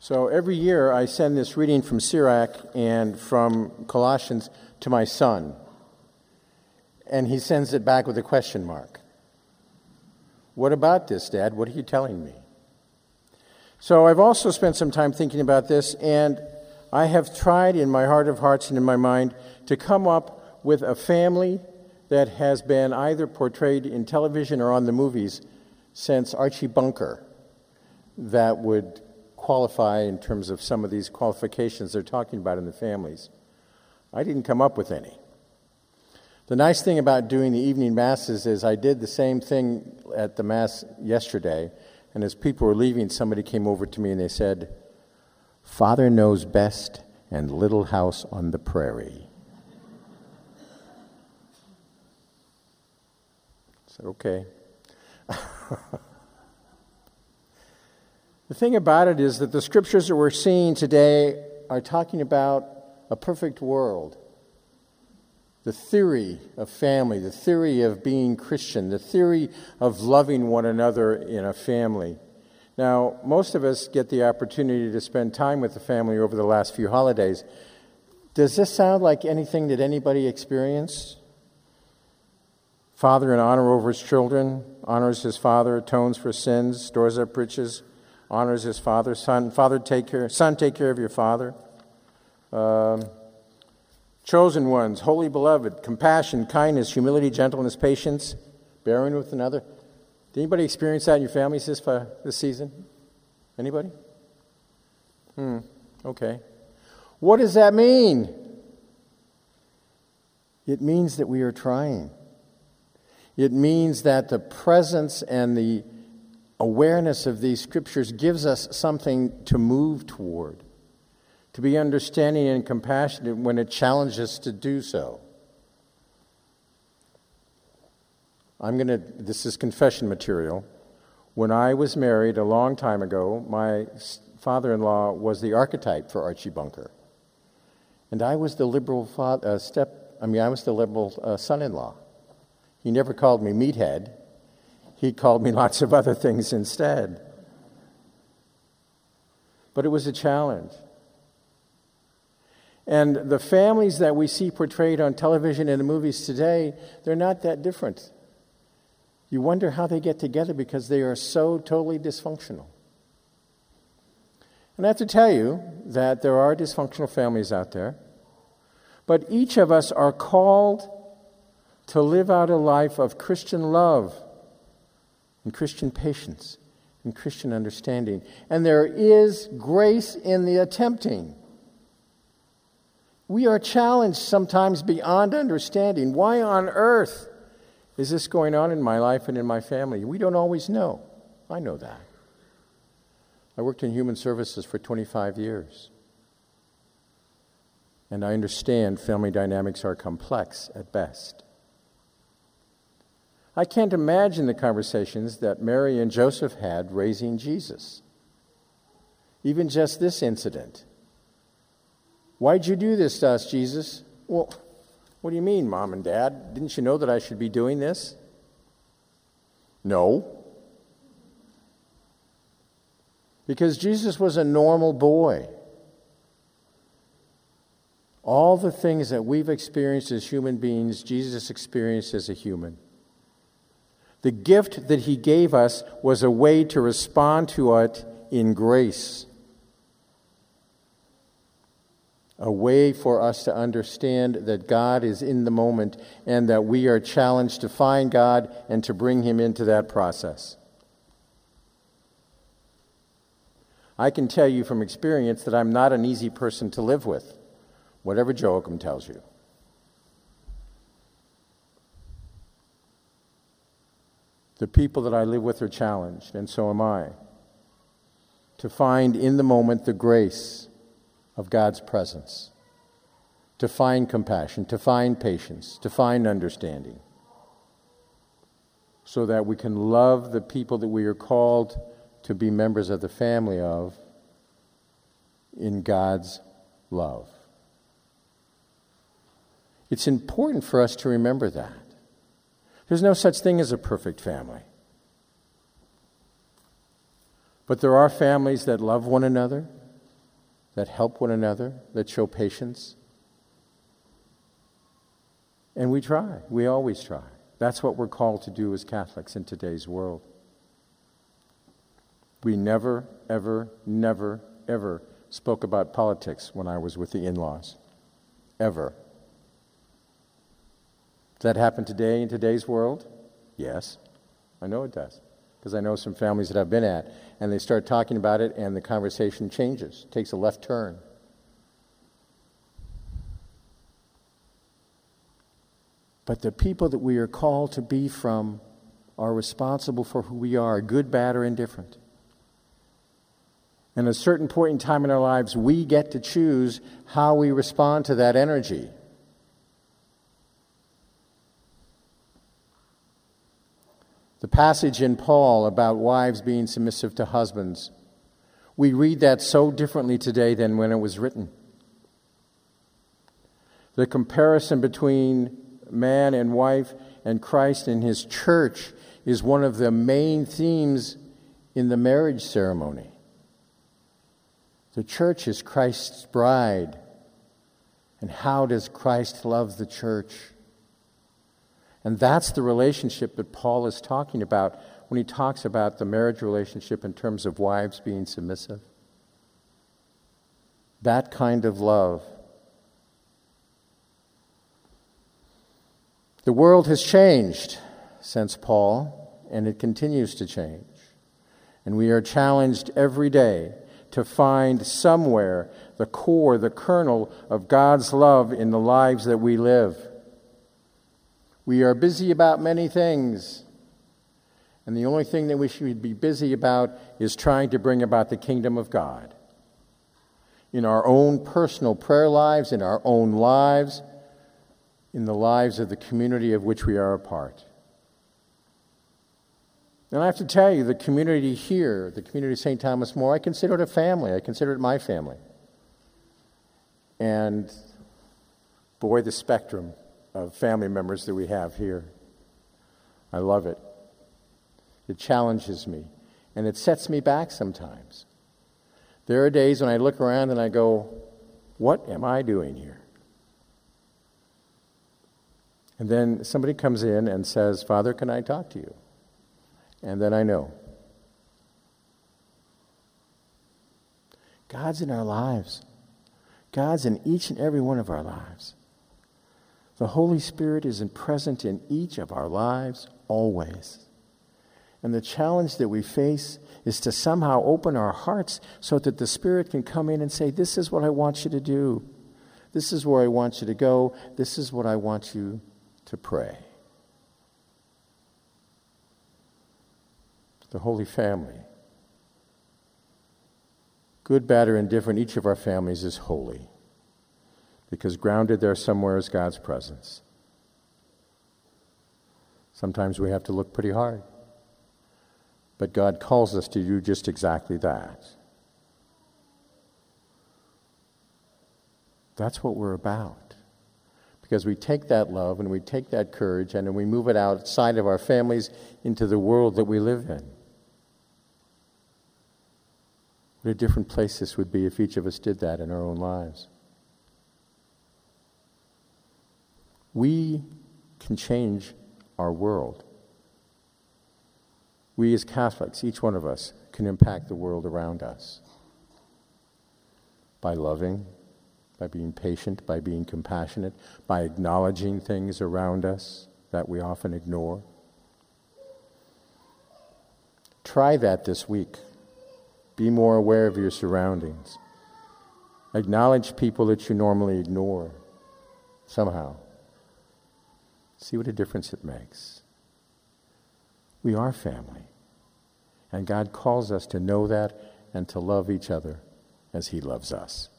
So every year I send this reading from Sirach and from Colossians to my son. And he sends it back with a question mark. What about this, Dad? What are you telling me? So I've also spent some time thinking about this, and I have tried in my heart of hearts and in my mind to come up with a family that has been either portrayed in television or on the movies since Archie Bunker that would qualify in terms of some of these qualifications they're talking about in the families. I didn't come up with any. The nice thing about doing the evening masses is I did the same thing at the mass yesterday, and as people were leaving, somebody came over to me and they said, "Father knows best and Little House on the Prairie." I said, okay. The thing about it is that the scriptures that we're seeing today are talking about a perfect world. The theory of family, the theory of being Christian, the theory of loving one another in a family. Now, most of us get the opportunity to spend time with the family over the last few holidays. Does this sound like anything that anybody experienced? Father in honor over his children, honors his father, atones for sins, stores up riches, honors his father. Son, take care of your father. Chosen ones, holy beloved, compassion, kindness, humility, gentleness, patience, bearing with another. Did anybody experience that in your families this season? Anybody? Okay. What does that mean? It means that we are trying. It means that the presence and the awareness of these scriptures gives us something to move toward, to be understanding and compassionate when it challenges us to do so. This is confession material. When I was married a long time ago, my father-in-law was the archetype for Archie Bunker. And I was the liberal son-in-law. He never called me meathead. He called me lots of other things instead. But it was a challenge. And the families that we see portrayed on television and the movies today, they're not that different. You wonder how they get together because they are so totally dysfunctional. And I have to tell you that there are dysfunctional families out there, but each of us are called to live out a life of Christian love and Christian patience and Christian understanding. And there is grace in the attempting. We are challenged sometimes beyond understanding. Why on earth is this going on in my life and in my family? We don't always know. I know that. I worked in human services for 25 years. And I understand family dynamics are complex at best. I can't imagine the conversations that Mary and Joseph had raising Jesus. Even just this incident. "Why'd you do this to us, Jesus?" "Well, what do you mean, Mom and Dad? Didn't you know that I should be doing this?" "No." Because Jesus was a normal boy. All the things that we've experienced as human beings, Jesus experienced as a human. The gift that he gave us was a way to respond to it in grace. A way for us to understand that God is in the moment and that we are challenged to find God and to bring him into that process. I can tell you from experience that I'm not an easy person to live with, whatever Joachim tells you. The people that I live with are challenged, and so am I, to find in the moment the grace of God's presence, to find compassion, to find patience, to find understanding, so that we can love the people that we are called to be members of the family of in God's love. It's important for us to remember that. There's no such thing as a perfect family. But there are families that love one another, that help one another, that show patience. And we try. We always try. That's what we're called to do as Catholics in today's world. We never, ever, never, ever spoke about politics when I was with the in-laws. Ever. Does that happen today in today's world? Yes. I know it does. Because I know some families that I've been at, and they start talking about it, and the conversation changes, takes a left turn. But the people that we are called to be from are responsible for who we are, good, bad, or indifferent. And at a certain point in time in our lives, we get to choose how we respond to that energy. The passage in Paul about wives being submissive to husbands, we read that so differently today than when it was written. The comparison between man and wife and Christ and his church is one of the main themes in the marriage ceremony. The church is Christ's bride. And how does Christ love the church? And that's the relationship that Paul is talking about when he talks about the marriage relationship in terms of wives being submissive. That kind of love. The world has changed since Paul, and it continues to change. And we are challenged every day to find somewhere the core, the kernel of God's love in the lives that we live. We are busy about many things, and the only thing that we should be busy about is trying to bring about the kingdom of God. In our own personal prayer lives, in our own lives, in the lives of the community of which we are a part. And I have to tell you, the community here, the community of St. Thomas More, I consider it a family. I consider it my family. And boy, the spectrum of family members that we have here. I love it. It challenges me, and it sets me back sometimes. There are days when I look around and I go, what am I doing here? And then somebody comes in and says, Father, can I talk to you? And then I know. God's in our lives. God's in each and every one of our lives. The Holy Spirit is present in each of our lives always. And the challenge that we face is to somehow open our hearts so that the Spirit can come in and say, this is what I want you to do. This is where I want you to go. This is what I want you to pray. The Holy Family. Good, bad, or indifferent, each of our families is holy. Because grounded there somewhere is God's presence. Sometimes we have to look pretty hard. But God calls us to do just exactly that. That's what we're about. Because we take that love and we take that courage and then we move it outside of our families into the world that we live in. What a different place this would be if each of us did that in our own lives. We can change our world. We as Catholics, each one of us, can impact the world around us. By loving, by being patient, by being compassionate, by acknowledging things around us that we often ignore. Try that this week. Be more aware of your surroundings. Acknowledge people that you normally ignore somehow. See what a difference it makes. We are family. And God calls us to know that and to love each other as He loves us.